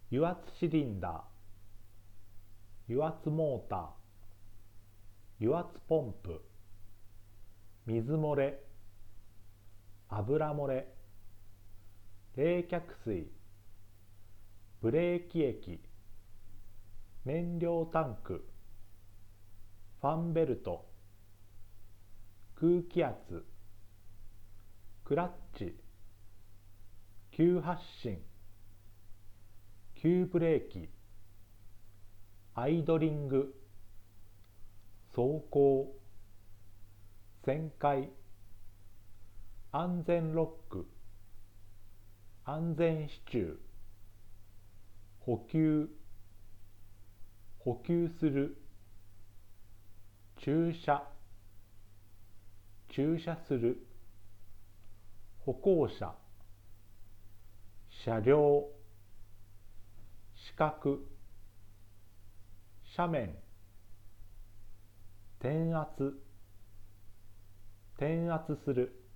油圧シリンダー、油圧モーター、油圧ポンプ、水漏れ、油漏れ、冷却水、ブレーキ液、燃料タンク、ファンベルト、空気圧、クラッチ、急発進、急ブレーキ、アイドリング、走行、旋回、安全ロック、安全支柱、補給、補給する、駐車、駐車する、歩行者、車両、視覚、斜面、転圧、転圧する、